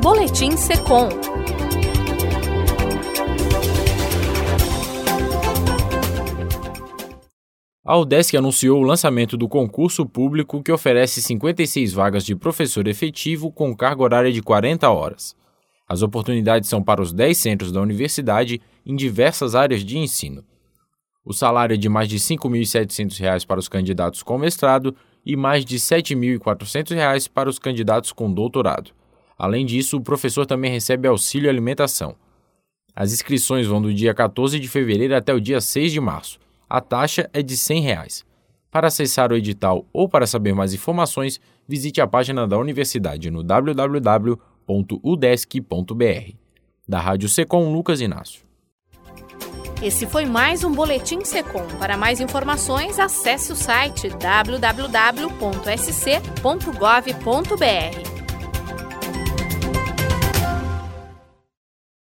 Boletim Secom. A UDESC anunciou o lançamento do concurso público que oferece 56 vagas de professor efetivo com carga horária de 40 horas. As oportunidades são para os 10 centros da universidade em diversas áreas de ensino. O salário é de mais de R$ 5.700 para os candidatos com mestrado e mais de R$ 7.400 para os candidatos com doutorado. Além disso, o professor também recebe auxílio alimentação. As inscrições vão do dia 14 de fevereiro até o dia 6 de março. A taxa é de R$ 100. Para acessar o edital ou para saber mais informações, visite a página da universidade no www.udesc.br. Da Rádio Secom, Lucas Inácio. Esse foi mais um Boletim Secom. Para mais informações, acesse o site www.sc.gov.br.